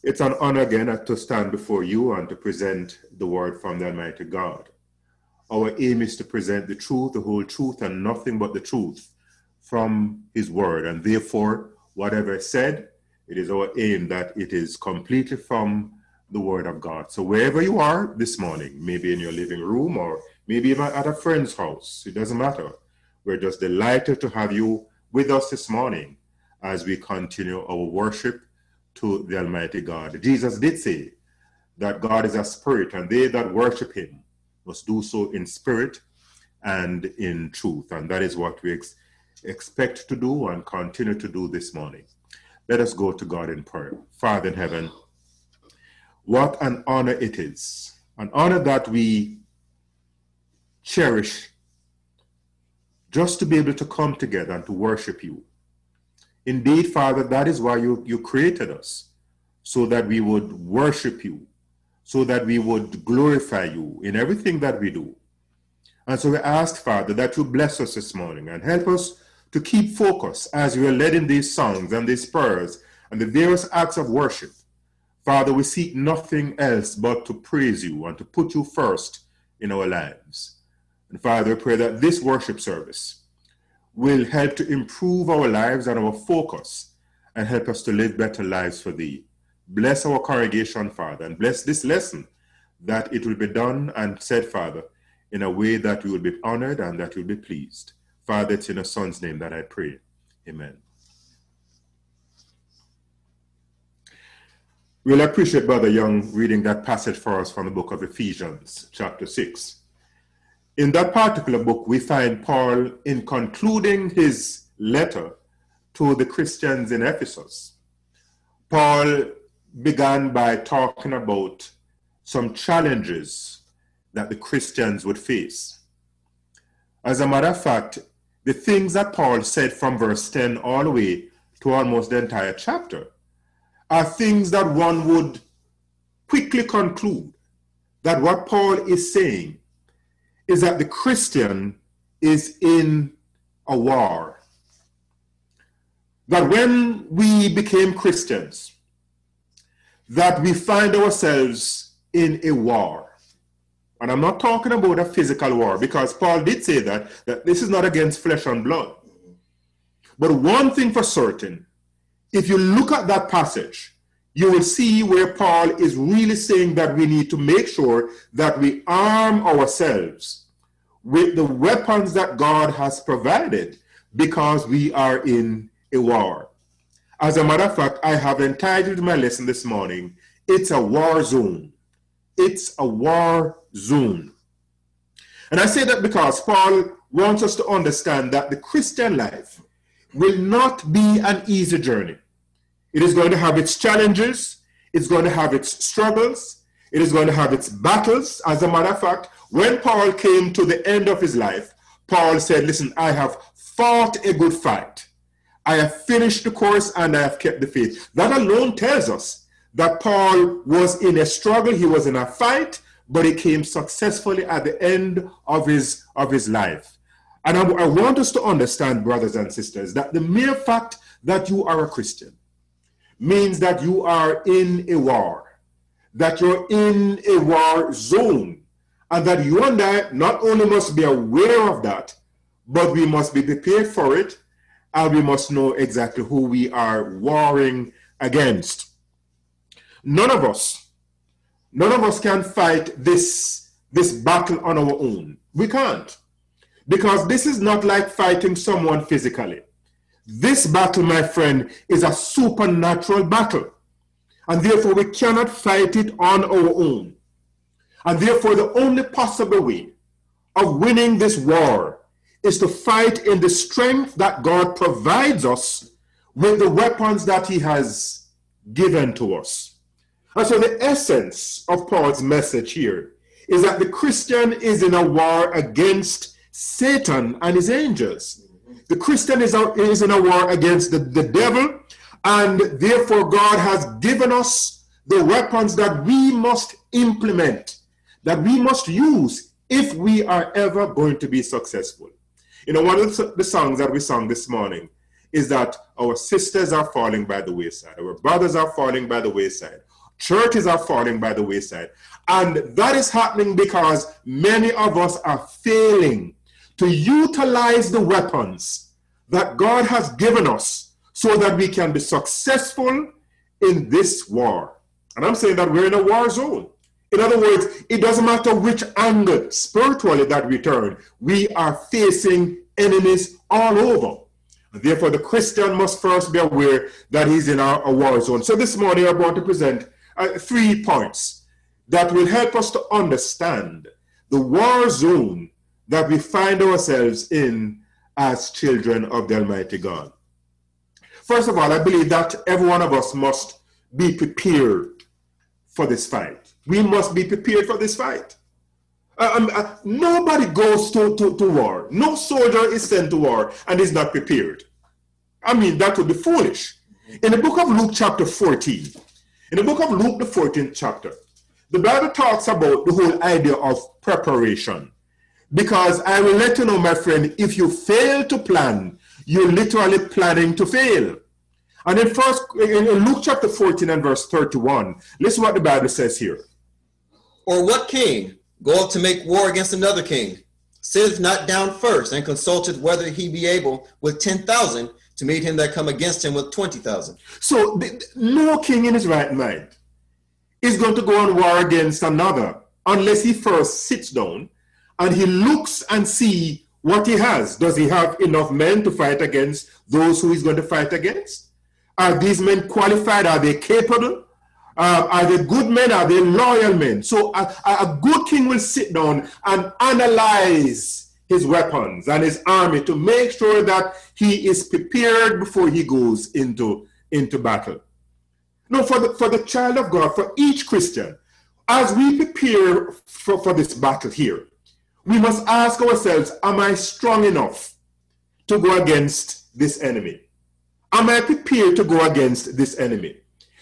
It's an honor again to stand before you and to present the word from the Almighty God. Our aim is to present the truth, the whole truth, and nothing but the truth from His word. And therefore, whatever is said, it is our aim that it is completely from the word of God. So wherever you are this morning, maybe in your living room or maybe even at a friend's house, it doesn't matter. We're just delighted to have you with us this morning as we continue our worship to the Almighty God. Jesus did say that God is a spirit, and they that worship Him must do so in spirit and in truth. And that is what we expect to do and continue to do this morning. Let us go to God in prayer. Father in heaven, what an honor it is, an honor that we cherish just to be able to come together and to worship you. Indeed, Father, that is why you created us, so that we would worship you, so that we would glorify you in everything that we do. And so we ask, Father, that you bless us this morning and help us to keep focus as we are led in these songs and these prayers and the various acts of worship. Father, we seek nothing else but to praise you and to put you first in our lives. And Father, we pray that this worship service will help to improve our lives and our focus and help us to live better lives for thee. Bless our congregation, Father, and bless this lesson, that it will be done and said, Father, in a way that we will be honored and that you will be pleased. Father, it's in your Son's name that I pray. Amen. We'll appreciate Brother Young reading that passage for us from the book of Ephesians, chapter 6. In that particular book, we find Paul in concluding his letter to the Christians in Ephesus. Paul began by talking about some challenges that the Christians would face. As a matter of fact, the things that Paul said from verse 10 all the way to almost the entire chapter are things that one would quickly conclude that what Paul is saying is that the Christian is in a war. That when we became Christians, that we find ourselves in a war. And I'm not talking about a physical war, because Paul did say that this is not against flesh and blood. But one thing for certain, if you look at that passage, you will see where Paul is really saying that we need to make sure that we arm ourselves with the weapons that God has provided, because we are in a war. As a matter of fact, I have entitled my lesson this morning, It's a War Zone. It's a war zone. And I say that because Paul wants us to understand that the Christian life will not be an easy journey. It is going to have its challenges. It's going to have its struggles. It is going to have its battles. As a matter of fact, when Paul came to the end of his life, Paul said, listen, I have fought a good fight. I have finished the course and I have kept the faith. That alone tells us that Paul was in a struggle. He was in a fight, but he came successfully at the end of his life. And I want us to understand, brothers and sisters, that the mere fact that you are a Christian means that you are in a war, that you're in a war zone, and that you and I not only must be aware of that, but we must be prepared for it, and we must know exactly who we are warring against. None of us can fight this battle on our own. We can't. Because this is not like fighting someone physically. This battle, my friend, is a supernatural battle. And therefore, we cannot fight it on our own. And therefore, the only possible way of winning this war is to fight in the strength that God provides us with the weapons that He has given to us. And so the essence of Paul's message here is that the Christian is in a war against Satan and his angels. The Christian is in a war against the devil, and therefore God has given us the weapons that we must implement, that we must use if we are ever going to be successful. You know, one of the songs that we sang this morning is that our sisters are falling by the wayside, our brothers are falling by the wayside. Churches are falling by the wayside. And that is happening because many of us are failing to utilize the weapons that God has given us so that we can be successful in this war. And I'm saying that we're in a war zone. In other words, it doesn't matter which angle spiritually that we turn, we are facing enemies all over. Therefore, the Christian must first be aware that he's in a war zone. So this morning, I want to present 3 points that will help us to understand the war zone that we find ourselves in as children of the Almighty God. First of all, I believe that every one of us must be prepared for this fight. We must be prepared for this fight. Nobody goes to war. No soldier is sent to war and is not prepared. I mean, that would be foolish. In the book of Luke chapter 14, in the book of Luke, the 14th chapter, the Bible talks about the whole idea of preparation. Because I will let you know, my friend, if you fail to plan, you're literally planning to fail. And in Luke chapter 14 and verse 31, listen what the Bible says here. Or what king goeth to make war against another king, sitteth not down first, and consulteth whether he be able with 10,000 to meet him that come against him with 20,000. So no king in his right mind is going to go on war against another unless he first sits down and he looks and see what he has. Does he have enough men to fight against those who he's going to fight against? Are these men qualified? Are they capable? Are they good men? Are they loyal men? So a good king will sit down and analyze his weapons and his army to make sure that he is prepared before he goes into battle. No, for the child of God, for each Christian, as we prepare for this battle here, we must ask ourselves, am I strong enough to go against this enemy? Am I prepared to go against this enemy?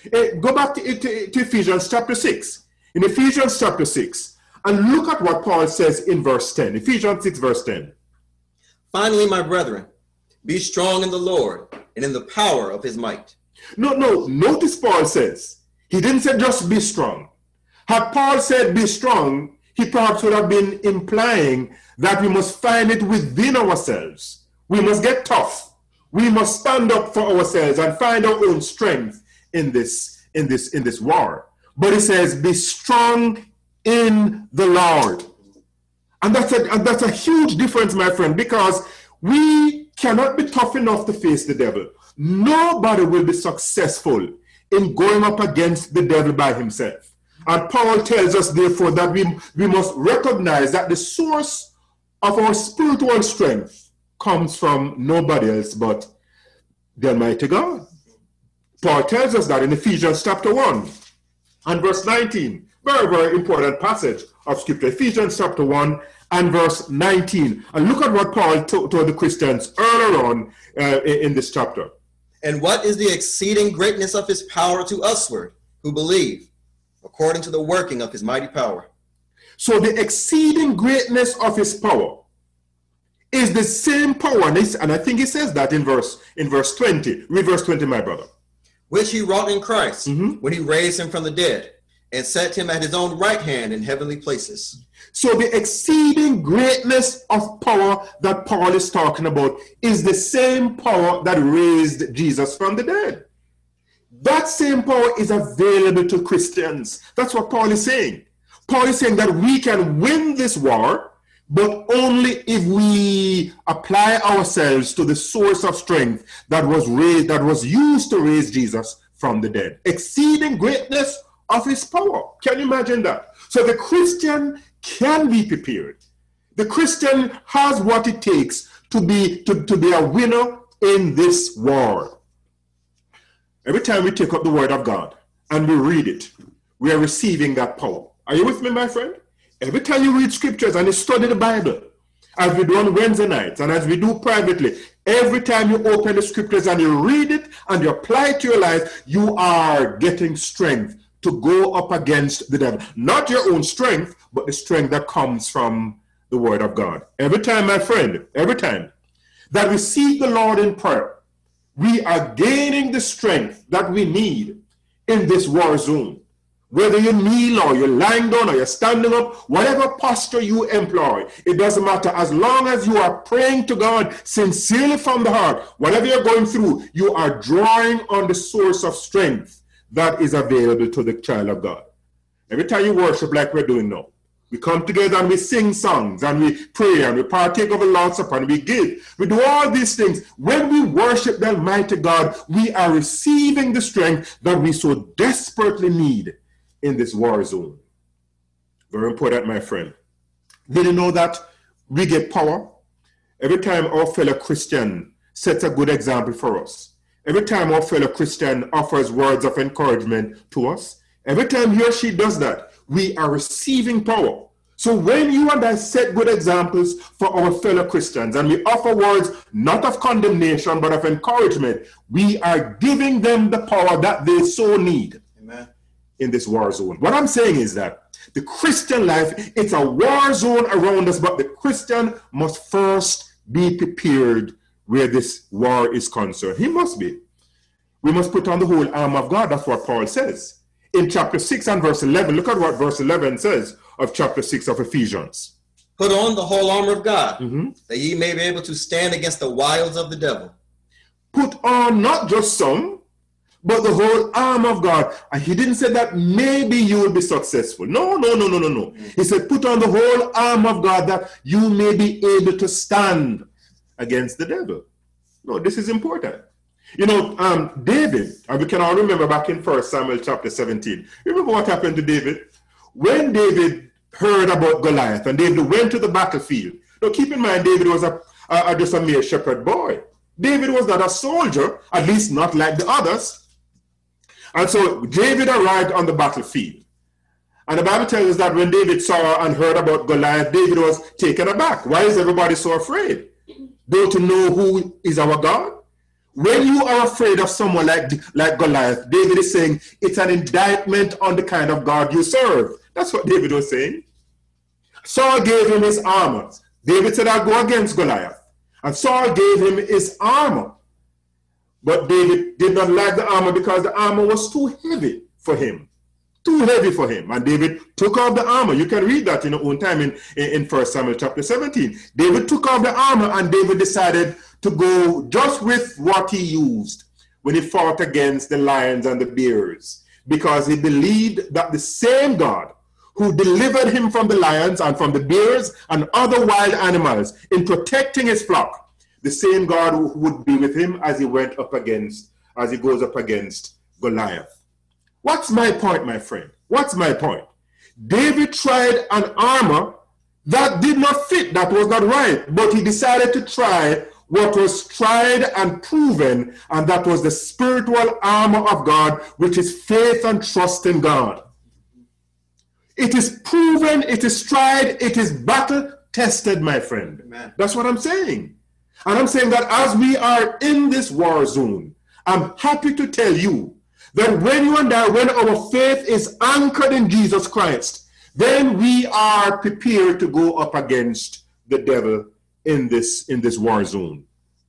Go back to Ephesians chapter 6. In Ephesians chapter 6, and look at what Paul says in verse 10. Ephesians 6 verse 10. Finally, my brethren, be strong in the Lord and in the power of his might. No, notice Paul says, he didn't say just be strong. Had Paul said be strong, he perhaps would have been implying that we must find it within ourselves. We must get tough. We must stand up for ourselves and find our own strength in this war. But he says, be strong in the Lord. And that's a huge difference, my friend, because we cannot be tough enough to face the devil. Nobody will be successful in going up against the devil by himself. And Paul tells us, therefore, that we must recognize that the source of our spiritual strength comes from nobody else but the Almighty God. Paul tells us that in Ephesians chapter 1 and verse 19. Very, very important passage of Scripture. Ephesians chapter 1 and verse 19. And look at what Paul told the Christians earlier on in this chapter. And what is the exceeding greatness of his power to usward, who believe, according to the working of his mighty power. So the exceeding greatness of his power is the same power, and I think he says that in verse 20. Read verse 20, my brother. Which he wrought in Christ, when he raised him from the dead, and set him at his own right hand in heavenly places. So the exceeding greatness of power that Paul is talking about is the same power that raised Jesus from the dead. That same power is available to Christians. That's what Paul is saying. Paul is saying that we can win this war, but only if we apply ourselves to the source of strength that was used to raise Jesus from the dead. Exceeding greatness of his power. Can you imagine that? So the Christian can be prepared. The Christian has what it takes to be a winner in this war. Every time we take up the word of God and we read it, we are receiving that power. Are you with me, my friend? Every time you read scriptures and you study the Bible, as we do on Wednesday nights and as we do privately, every time you open the scriptures and you read it and you apply it to your life, you are getting strength to go up against the devil. Not your own strength, but the strength that comes from the word of God. Every time, my friend, every time that we seek the Lord in prayer, we are gaining the strength that we need in this war zone. Whether you kneel or you're lying down or you're standing up, whatever posture you employ, it doesn't matter. As long as you are praying to God sincerely from the heart, whatever you're going through, you are drawing on the source of strength that is available to the child of God. Every time you worship like we're doing now, we come together and we sing songs and we pray and we partake of the Lord's Supper and we give. We do all these things. When we worship the Almighty God, we are receiving the strength that we so desperately need in this war zone. Very important, my friend. Did you know that we get power every time our fellow Christian sets a good example for us? Every time our fellow Christian offers words of encouragement to us, every time he or she does that, we are receiving power. So when you and I set good examples for our fellow Christians and we offer words not of condemnation but of encouragement, we are giving them the power that they so need. Amen. In this war zone. What I'm saying is that the Christian life, it's a war zone around us, but the Christian must first be prepared where this war is concerned. He must be. We must put on the whole armor of God. That's what Paul says. In chapter 6 and verse 11, look at what verse 11 says of chapter 6 of Ephesians. Put on the whole armor of God, that ye may be able to stand against the wiles of the devil. Put on not just some, but the whole armor of God. And he didn't say that maybe you will be successful. No. He said, put on the whole armor of God that you may be able to stand against the devil. No, this is important. You know, David, and we can all remember back in 1 Samuel chapter 17. Remember what happened to David? When David heard about Goliath and David went to the battlefield. Now keep in mind, David was just a mere shepherd boy. David was not a soldier, at least not like the others. And so David arrived on the battlefield. And the Bible tells us that when David saw and heard about Goliath, David was taken aback. Why is everybody so afraid? Don't you know who is our God? When you are afraid of someone like Goliath, David is saying it's an indictment on the kind of God you serve. That's what David was saying. Saul gave him his armor. David said, I'll go against Goliath. And Saul gave him his armor. But David did not like the armor because the armor was too heavy for him. Too heavy for him. And David took off the armor. You can read that in your own time in 1 Samuel chapter 17. David took off the armor and David decided to go just with what he used when he fought against the lions and the bears, because he believed that the same God who delivered him from the lions and from the bears and other wild animals in protecting his flock, the same God who would be with him as he goes up against Goliath. What's my point, my friend? What's my point? David tried an armor that did not fit, that was not right, but he decided to try what was tried and proven, and that was the spiritual armor of God, which is faith and trust in God. It is proven, it is tried, it is battle tested, my friend. Amen. That's what I'm saying. And I'm saying that as we are in this war zone, I'm happy to tell you that when you and I, when our faith is anchored in Jesus Christ, then we are prepared to go up against the devil in this war zone.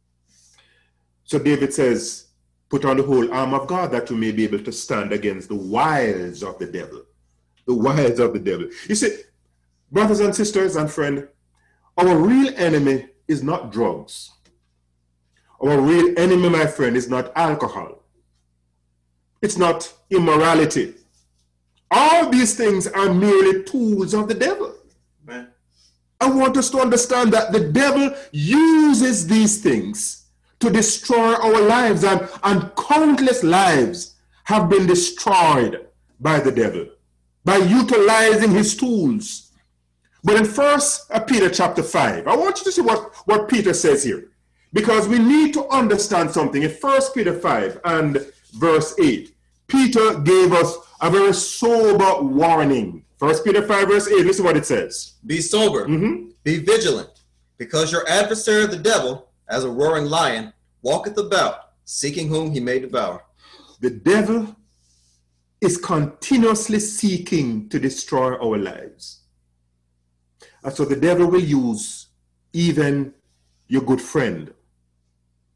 So David says, put on the whole armor of God that you may be able to stand against the wiles of the devil. The wiles of the devil. You see, brothers and sisters and friends, our real enemy is not drugs. Our real enemy, my friend, is not alcohol. It's not immorality. All these things are merely tools of the devil. Man. I want us to understand that the devil uses these things to destroy our lives, and countless lives have been destroyed by the devil, by utilizing his tools. But in 1 Peter chapter 5, I want you to see what Peter says here, because we need to understand something. In 1 Peter 5 and verse 8, Peter gave us a very sober warning. 1 Peter 5 verse 8, listen what it says. Be sober, be vigilant, because your adversary the devil, as a roaring lion, walketh about, seeking whom he may devour. The devil is continuously seeking to destroy our lives. And so the devil will use even your good friend.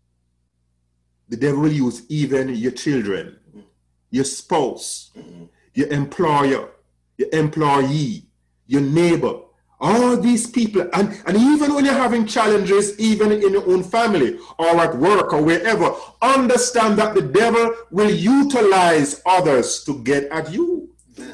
The devil will use even your children, your spouse, your employer, your employee, your neighbor, all these people, and even when you're having challenges, even in your own family or at work or wherever, understand that the devil will utilize others to get at you.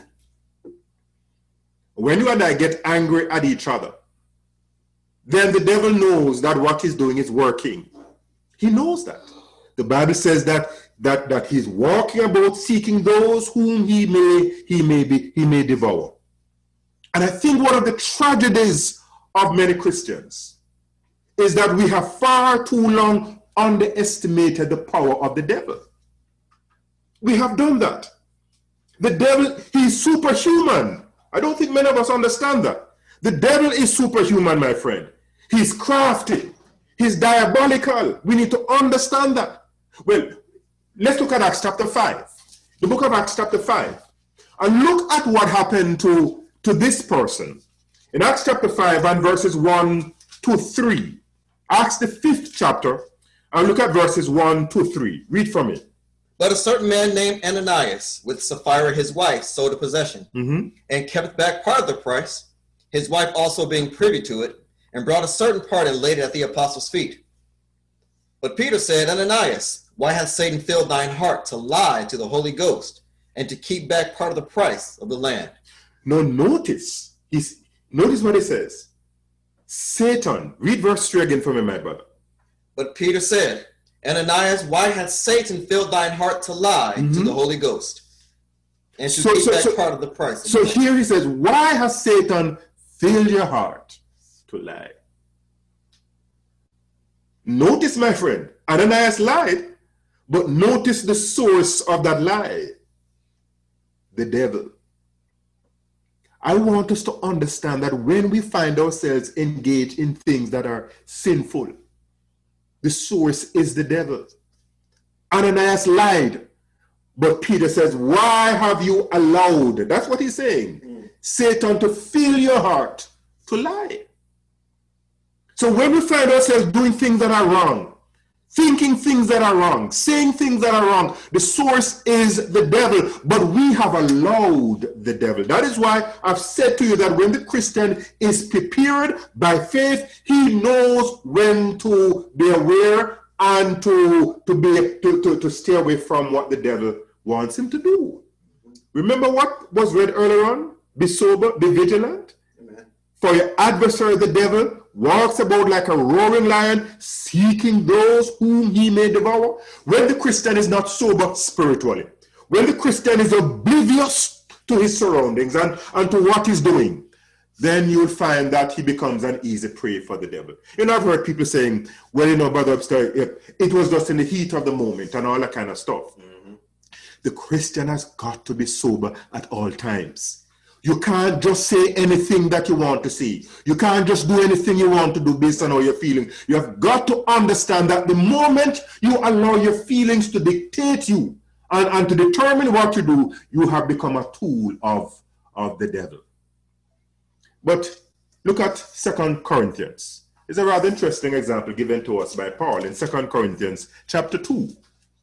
When you and I get angry at each other, then the devil knows that what he's doing is working. He knows that. The Bible says that he's walking about seeking those whom he may devour. And I think one of the tragedies of many Christians is that we have far too long underestimated the power of the devil. We have done that. The devil, he's superhuman. I don't think many of us understand that. The devil is superhuman, my friend. He's crafty. He's diabolical. We need to understand that. Well, let's look at Acts chapter 5. The book of Acts chapter 5. And look at what happened to this person. In Acts chapter 5 and verses 1 to 3. Acts the 5th chapter, and look at verses 1 to 3. Read from it. But a certain man named Ananias, with Sapphira his wife, sold a possession, and kept back part of the price, his wife also being privy to it, and brought a certain part and laid it at the apostles' feet. But Peter said, Ananias, why hath Satan filled thine heart to lie to the Holy Ghost, and to keep back part of the price of the land? Now notice what it says. Satan, read verse 3 again for me, my brother. But Peter said, Ananias, why hath Satan filled thine heart to lie to the Holy Ghost, and to keep back part of the price? So here he says, why has Satan filled your heart to lie? Notice, my friend, Ananias lied, but notice the source of that lie. The devil. I want us to understand that when we find ourselves engaged in things that are sinful, the source is the devil. Ananias lied, but Peter says, why have you allowed, that's what he's saying, Satan to fill your heart to lie? So when we find ourselves doing things that are wrong, thinking things that are wrong, saying things that are wrong, the source is the devil, but we have allowed the devil. That is why I've said to you that when the Christian is prepared by faith, he knows when to be aware and to stay away from what the devil wants him to do. Remember what was read earlier on? Be sober, be vigilant. Amen. For your adversary, the devil, walks about like a roaring lion, seeking those whom he may devour. When the Christian is not sober spiritually, when the Christian is oblivious to his surroundings and to what he's doing, then you'll find that he becomes an easy prey for the devil. You know, I've heard people saying, well, you know, Brother Upstairs, it was just in the heat of the moment and all that kind of stuff. The Christian has got to be sober at all times. You can't just say anything that you want to say. You can't just do anything you want to do based on how you're feeling. You have got to understand that the moment you allow your feelings to dictate you and to determine what you do, you have become a tool of the devil. But look at 2 Corinthians. It's a rather interesting example given to us by Paul in 2 Corinthians chapter 2.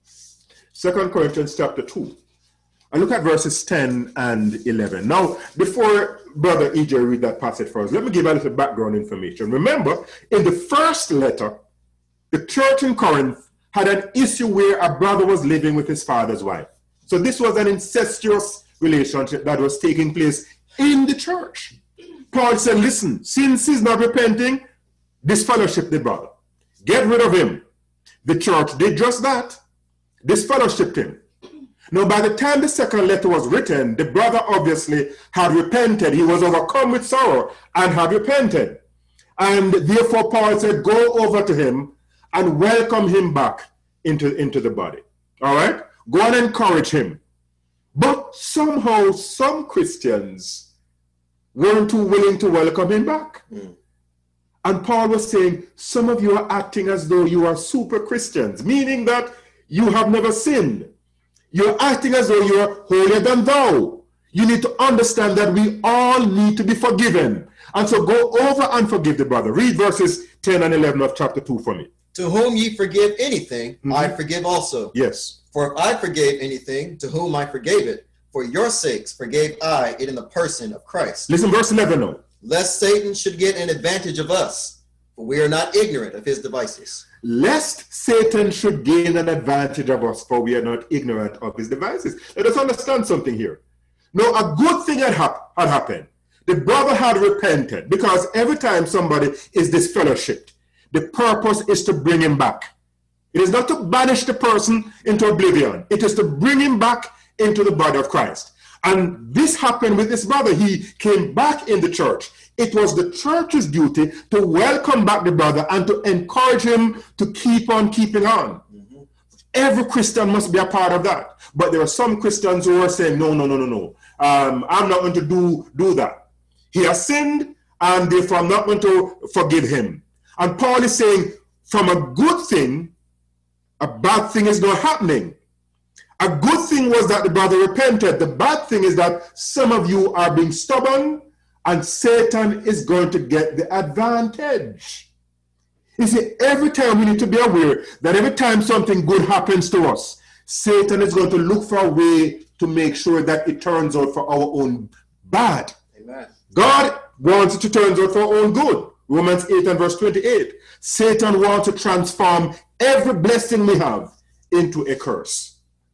2 Corinthians chapter 2. And look at verses 10 and 11. Now, before Brother EJ read that passage for us, let me give a little background information. Remember, in the first letter, the church in Corinth had an issue where a brother was living with his father's wife. So this was an incestuous relationship that was taking place in the church. Paul said, listen, since he's not repenting, disfellowship the brother. Get rid of him. The church did just that. Disfellowshipped him. Now, by the time the second letter was written, the brother obviously had repented. He was overcome with sorrow and had repented. And therefore, Paul said, go over to him and welcome him back into the body. All right? Go and encourage him. But somehow, some Christians weren't too willing to welcome him back. And Paul was saying, some of you are acting as though you are super Christians, meaning that you have never sinned. You're acting as though you're holier than thou. You need to understand that we all need to be forgiven. And so go over and forgive the brother. Read verses 10 and 11 of chapter 2 for me. To whom ye forgive anything, I forgive also. Yes. For if I forgave anything, to whom I forgave it, for your sakes forgave I it in the person of Christ. Listen, verse 11 now. Lest Satan should get an advantage of us, for we are not ignorant of his devices. Lest Satan should gain an advantage of us, for we are not ignorant of his devices. Let us understand something here. Now, a good thing had happened. The brother had repented, because every time somebody is disfellowshipped, the purpose is to bring him back. It is not to banish the person into oblivion. It is to bring him back into the body of Christ. And this happened with this brother. He came back in the church. It was the church's duty to welcome back the brother and to encourage him to keep on keeping on. Mm-hmm. Every Christian must be a part of that. But there are some Christians who are saying, no. I'm not going to do that. He has sinned, and therefore I'm not going to forgive him. And Paul is saying, from a good thing, a bad thing is not happening. A good thing was that the brother repented. The bad thing is that some of you are being stubborn, and Satan is going to get the advantage. You see, every time we need to be aware that every time something good happens to us, Satan is going to look for a way to make sure that it turns out for our own bad. Amen. God wants it to turn out for our own good. Romans 8 and verse 28. Satan wants to transform every blessing we have into a curse.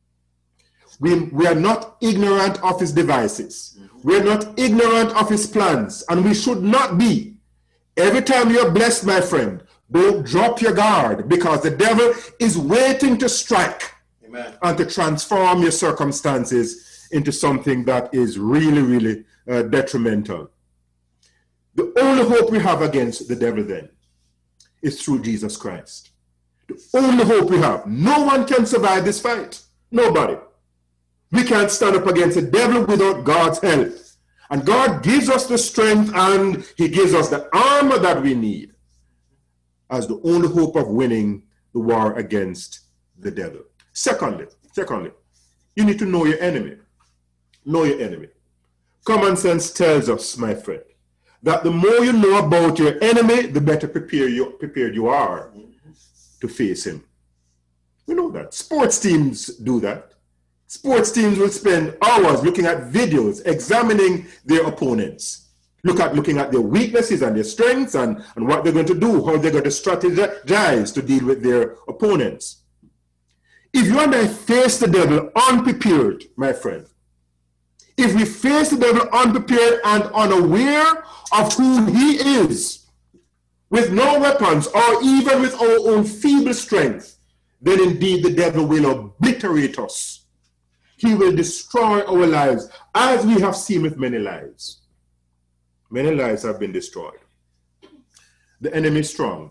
We are not ignorant of his devices. We are not ignorant of his plans, and we should not be. Every time you're blessed, my friend, don't drop your guard, because the devil is waiting to strike. Amen. And to transform your circumstances into something that is really, really detrimental. The only hope we have against the devil then is through Jesus Christ. The only hope we have. No one can survive this fight. Nobody. We can't stand up against the devil without God's help. And God gives us the strength, and he gives us the armor that we need as the only hope of winning the war against the devil. Secondly, you need to know your enemy. Know your enemy. Common sense tells us, my friend, that the more you know about your enemy, the better prepared you are to face him. We know that. Sports teams do that. Sports teams will spend hours looking at videos, examining their opponents, looking at their weaknesses and their strengths, and what they're going to do, how they're going to strategize to deal with their opponents. If you and I face the devil unprepared, my friend, if we face the devil unprepared and unaware of who he is, with no weapons or even with our own feeble strength, then indeed the devil will obliterate us. He will destroy our lives, as we have seen with many lives. Many lives have been destroyed. The enemy is strong.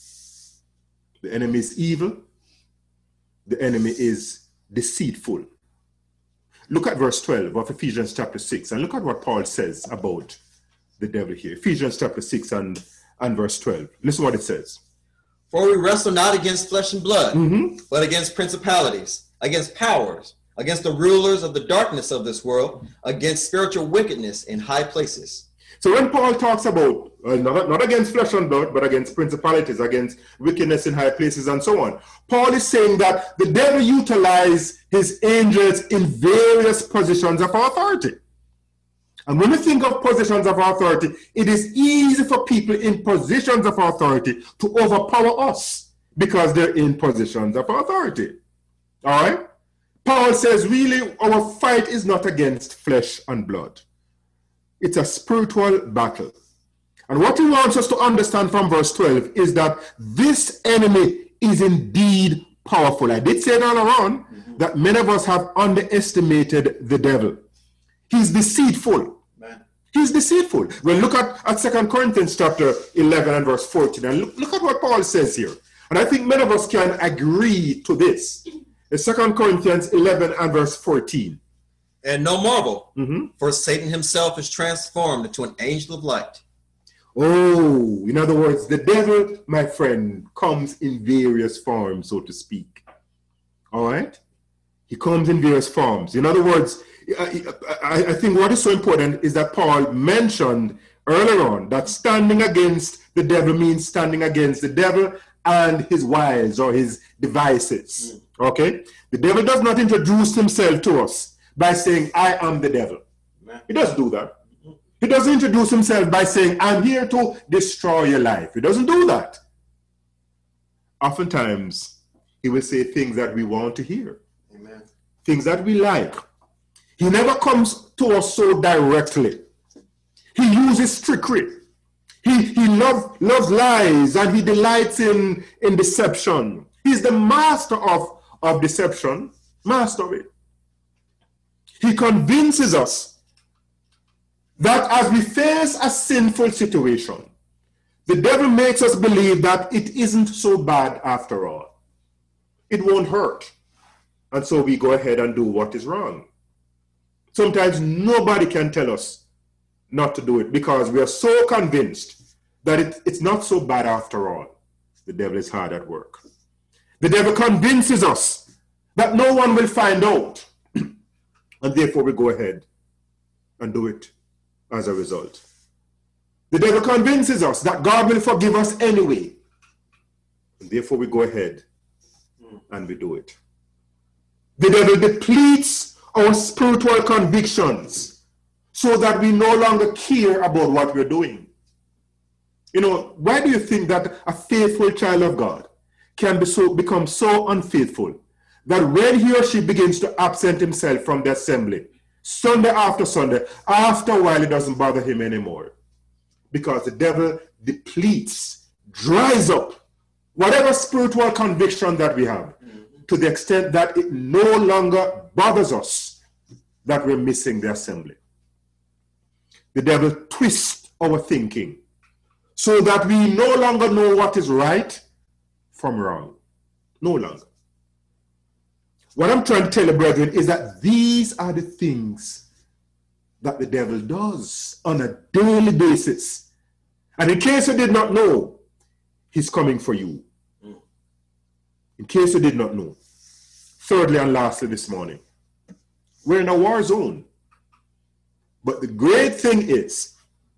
The enemy is evil. The enemy is deceitful. Look at verse 12 of Ephesians chapter 6, and look at what Paul says about the devil here. Ephesians chapter 6 and verse 12. Listen what it says. For we wrestle not against flesh and blood, but against principalities, against powers, against the rulers of the darkness of this world, against spiritual wickedness in high places. So when Paul talks about, not against flesh and blood, but against principalities, against wickedness in high places and so on, Paul is saying that the devil utilizes his angels in various positions of authority. And when we think of positions of authority, it is easy for people in positions of authority to overpower us because they're in positions of authority. All right? Paul says, really, our fight is not against flesh and blood. It's a spiritual battle. And what he wants us to understand from verse 12 is that this enemy is indeed powerful. I did say it all around that many of us have underestimated the devil. He's deceitful. Man. He's deceitful. Well, look at 2 Corinthians chapter 11 and verse 14. And look at what Paul says here. And I think many of us can agree to this. 2 Corinthians 11 and verse 14. And no marvel, for Satan himself is transformed into an angel of light. Oh, in other words, the devil, my friend, comes in various forms, so to speak. All right? He comes in various forms. In other words, I think what is so important is that Paul mentioned earlier on that standing against the devil means standing against the devil and his wiles or his devices. Okay? The devil does not introduce himself to us by saying, I am the devil. Amen. He doesn't do that. He doesn't introduce himself by saying, I'm here to destroy your life. He doesn't do that. Oftentimes, he will say things that we want to hear. Amen. Things that we like. He never comes to us so directly. He uses trickery. He loves lies, and he delights in deception. He's the master of deception, master of it. He convinces us that as we face a sinful situation, the devil makes us believe that it isn't so bad after all. It won't hurt. And so we go ahead and do what is wrong. Sometimes nobody can tell us not to do it because we are so convinced that it's not so bad after all. The devil is hard at work. The devil convinces us that no one will find out. And therefore we go ahead and do it as a result. The devil convinces us that God will forgive us anyway. And therefore we go ahead and we do it. The devil depletes our spiritual convictions so that we no longer care about what we're doing. You know, why do you think that a faithful child of God can become so unfaithful that when he or she begins to absent himself from the assembly, Sunday after Sunday, after a while it doesn't bother him anymore? Because the devil depletes, dries up whatever spiritual conviction that we have, to the extent that it no longer bothers us that we're missing the assembly. The devil twists our thinking so that we no longer know what is right from wrong. No longer. What I'm trying to tell you, brethren, is that these are the things that the devil does on a daily basis. And in case you did not know, he's coming for you. In case you did not know. Thirdly and lastly this morning, we're in a war zone. But the great thing is,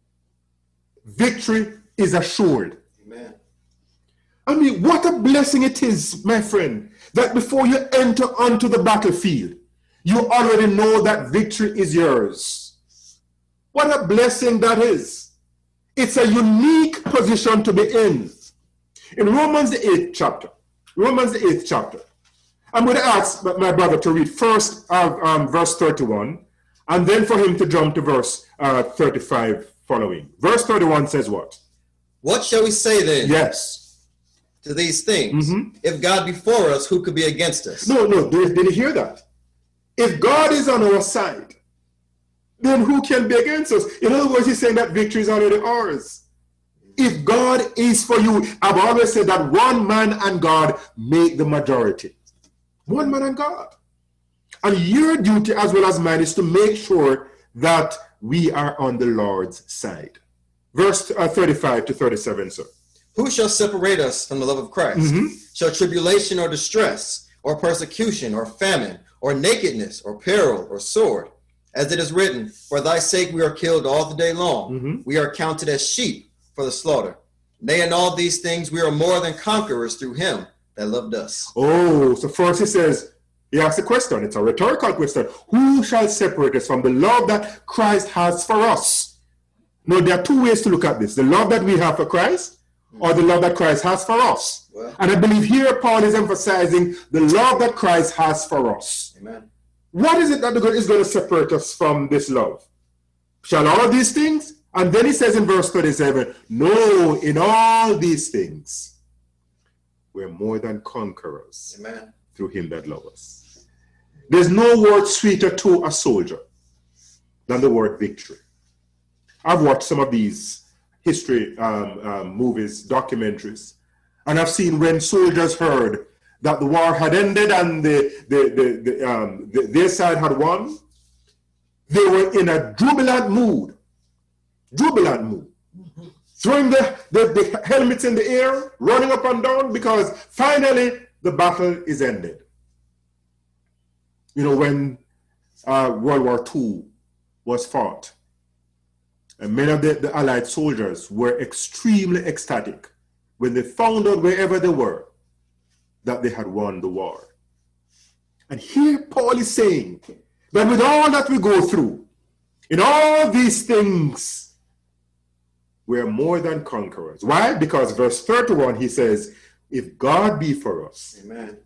victory is assured. Amen. I mean, what a blessing it is, my friend, that before you enter onto the battlefield, you already know that victory is yours. What a blessing that is. It's a unique position to be in. In Romans the 8th chapter, I'm going to ask my brother to read first verse 31, and then for him to jump to verse 35 following. Verse 31 says what? What shall we say then? Yes. To these things. If God be for us, who could be against us? No, did you hear that? If God is on our side, then who can be against us? In other words, he's saying that victory is already ours. If God is for you, I've always said that one man and God make the majority. One man and God. And your duty as well as mine is to make sure that we are on the Lord's side. Verse 35 to 37, sir. Who shall separate us from the love of Christ? Shall tribulation or distress, or persecution, or famine, or nakedness, or peril, or sword? As it is written, for thy sake we are killed all the day long. We are counted as sheep for the slaughter. Nay, in all these things we are more than conquerors through him that loved us. Oh, so first he asks a question. It's a rhetorical question. Who shall separate us from the love that Christ has for us? Now, there are two ways to look at this. The love that we have for Christ, or the love that Christ has for us. Well, and I believe here Paul is emphasizing the love that Christ has for us. Amen. What is it that is going to separate us from this love? Shall all of these things? And then he says in verse 37, no, in all these things, we're more than conquerors. Amen. Through him that loves us. There's no word sweeter to a soldier than the word victory. I've watched some of these history movies, documentaries, and I've seen when soldiers heard that the war had ended and their side had won, they were in a jubilant mood, throwing the helmets in the air, running up and down, because finally the battle is ended. You know, when World War II was fought, and many of the Allied soldiers were extremely ecstatic when they found out wherever they were that they had won the war. And here Paul is saying that with all that we go through, in all these things, we're more than conquerors. Why? Because verse 31, he says, if God be for us, Amen.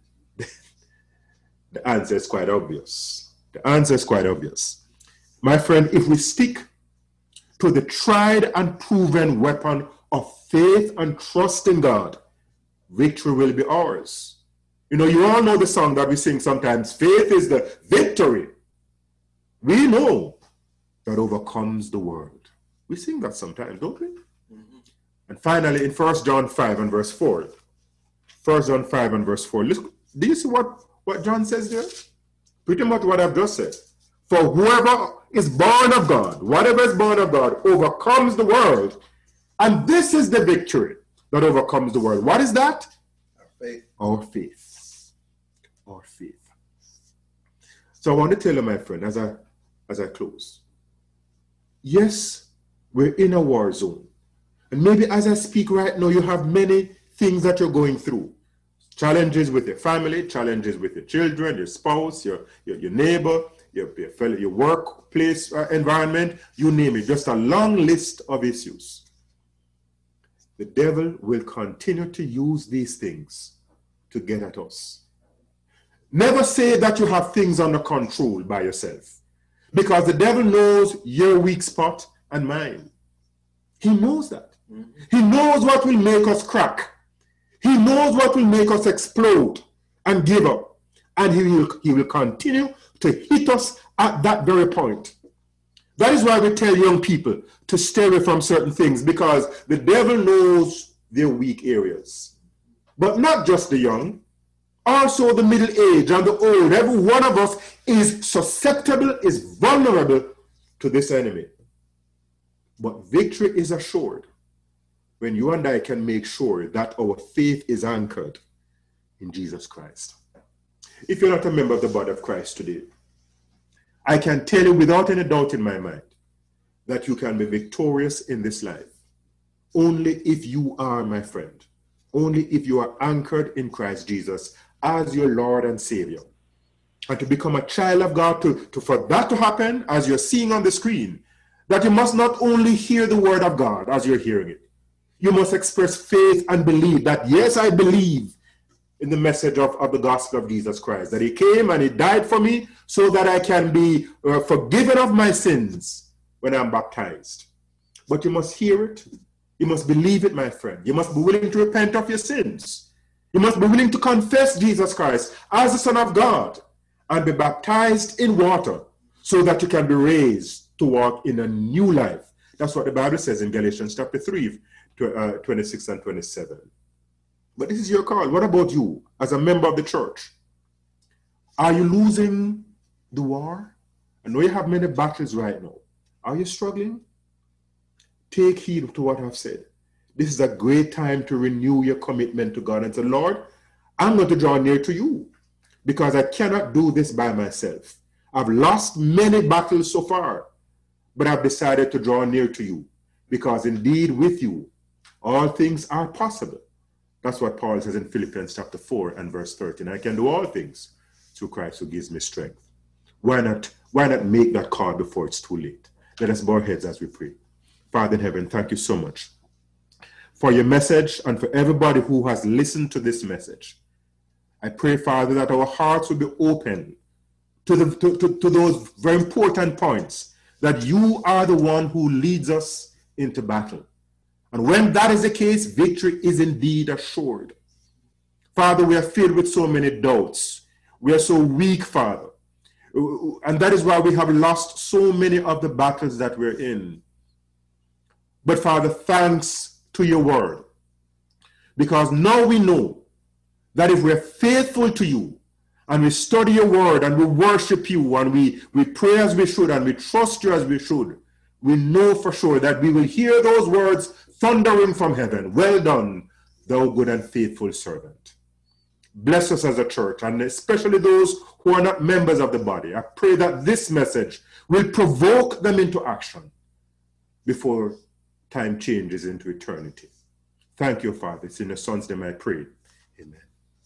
The answer is quite obvious. The answer is quite obvious. My friend, if we stick to the tried and proven weapon of faith and trust in God, victory will be ours. You know, you all know the song that we sing sometimes, faith is the victory we know that overcomes the world. We sing that sometimes, don't we? Mm-hmm. And finally, in 1 John 5 and verse 4, 1 John 5 and verse 4, listen, do you see what John says there? Pretty much what I've just said. For whoever is born of God, whatever is born of God, overcomes the world. And this is the victory that overcomes the world. What is that? Our faith. Our faith. Our faith. So I want to tell you, my friend, as I close. Yes, we're in a war zone. And maybe as I speak right now, you have many things that you're going through. Challenges with your family, challenges with your children, your spouse, your neighbor, your fellow, your workplace environment, you name it. Just a long list of issues. The devil will continue to use these things to get at us. Never say that you have things under control by yourself, because the devil knows your weak spot and mine. He knows that. Mm-hmm. He knows what will make us crack. He knows what will make us explode and give up. And he will continue to hit us at that very point. That is why we tell young people to stay away from certain things, because the devil knows their weak areas. But not just the young, also the middle age and the old. Every one of us is susceptible, is vulnerable to this enemy. But victory is assured when you and I can make sure that our faith is anchored in Jesus Christ. If you're not a member of the body of Christ today, I can tell you without any doubt in my mind that you can be victorious in this life only if you are, my friend, only if you are anchored in Christ Jesus as your Lord and Savior. And to become a child of God, for that to happen, as you're seeing on the screen, that you must not only hear the word of God as you're hearing it, you must express faith and believe that, yes, I believe in the message of the gospel of Jesus Christ, that he came and he died for me so that I can be forgiven of my sins when I'm baptized. But you must hear it. You must believe it, my friend. You must be willing to repent of your sins. You must be willing to confess Jesus Christ as the Son of God and be baptized in water so that you can be raised to walk in a new life. That's what the Bible says in Galatians chapter 3, 26 and 27. But this is your call. What about you as a member of the church? Are you losing the war? I know you have many battles right now. Are you struggling? Take heed to what I've said. This is a great time to renew your commitment to God and say, Lord, I'm going to draw near to you because I cannot do this by myself. I've lost many battles so far, but I've decided to draw near to you because indeed with you, all things are possible. That's what Paul says in Philippians chapter 4 and verse 13. I can do all things through Christ who gives me strength. Why not make that call before it's too late? Let us bow our heads as we pray. Father in heaven, thank you so much for your message and for everybody who has listened to this message. I pray, Father, that our hearts will be open to those very important points, that you are the one who leads us into battle. And when that is the case, victory is indeed assured. Father, we are filled with so many doubts. We are so weak, Father. And that is why we have lost so many of the battles that we're in. But Father, thanks to your word. Because now we know that if we're faithful to you, and we study your word, and we worship you, and we pray as we should, and we trust you as we should, we know for sure that we will hear those words thundering from heaven. Well done, thou good and faithful servant. Bless us as a church, and especially those who are not members of the body. I pray that this message will provoke them into action before time changes into eternity. Thank you, Father. It's in your Son's name I pray. Amen.